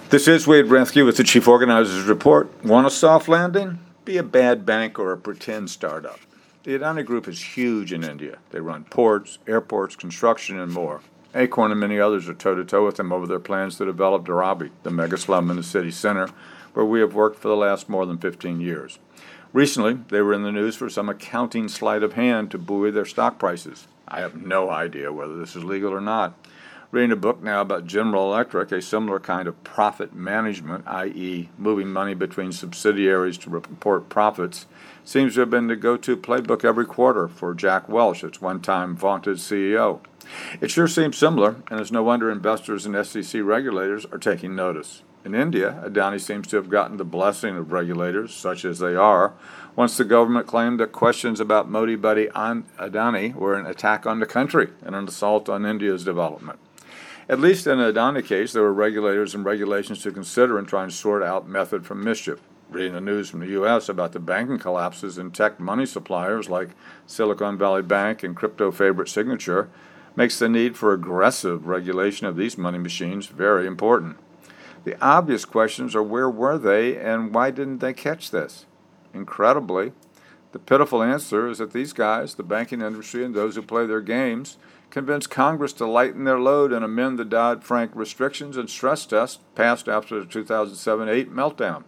This is Wade Rathke with the Chief Organizer's Report. Want a soft landing? Be a bad bank or a pretend startup. The Adani Group is huge in India. They run ports, airports, construction, and more. Acorn and many others are toe-to-toe with them over their plans to develop Dharavi, the mega slum in the city center, where we have worked for the last more than 15 years. Recently, they were in the news for some accounting sleight of hand to buoy their stock prices. I have no idea whether this is legal or not. Reading a book now about General Electric, a similar kind of profit management, i.e. moving money between subsidiaries to report profits, seems to have been the go-to playbook every quarter for Jack Welch, its one-time vaunted CEO. It sure seems similar, and it's no wonder investors and SEC regulators are taking notice. In India, Adani seems to have gotten the blessing of regulators, such as they are, once the government claimed that questions about Modi buddy Adani were an attack on the country and an assault on India's development. At least in the Adani case, there were regulators and regulations to consider in trying to sort out method from mischief. Reading the news from the U.S. about the banking collapses in tech money suppliers like Silicon Valley Bank and crypto favorite Signature makes the need for aggressive regulation of these money machines very important. The obvious questions are where were they and why didn't they catch this? Incredibly, the pitiful answer is that these guys, the banking industry and those who play their games, convinced Congress to lighten their load and amend the Dodd-Frank restrictions and stress tests passed after the 2007-8 meltdown.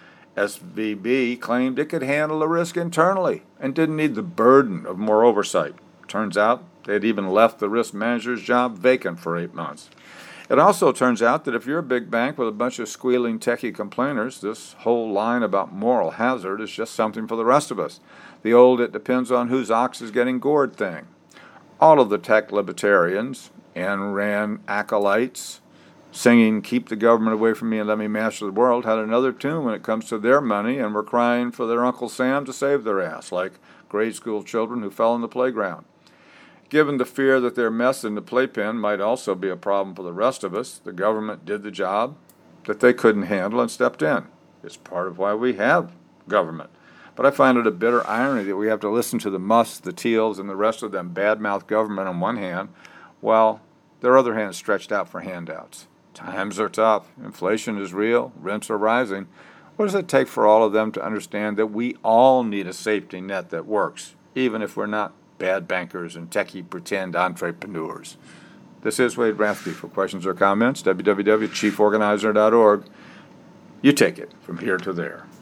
SVB claimed it could handle the risk internally and didn't need the burden of more oversight. Turns out they had even left the risk manager's job vacant for 8 months. It also turns out that if you're a big bank with a bunch of squealing techie complainers, this whole line about moral hazard is just something for the rest of us. The old "it depends on whose ox is getting gored" thing. All of the tech libertarians, Ayn Rand acolytes, singing "keep the government away from me and let me master the world" had another tune when it comes to their money and were crying for their Uncle Sam to save their ass, like grade school children who fell in the playground. Given the fear that their mess in the playpen might also be a problem for the rest of us, the government did the job that they couldn't handle and stepped in. It's part of why we have government. But I find it a bitter irony that we have to listen to the Musks, the Teals, and the rest of them badmouth government on one hand, while their other hand is stretched out for handouts. Times are tough. Inflation is real. Rents are rising. What does it take for all of them to understand that we all need a safety net that works, even if we're not bad bankers and techie pretend entrepreneurs? This is Wade Rathke. For questions or comments, www.chieforganizer.org. You take it from here to there.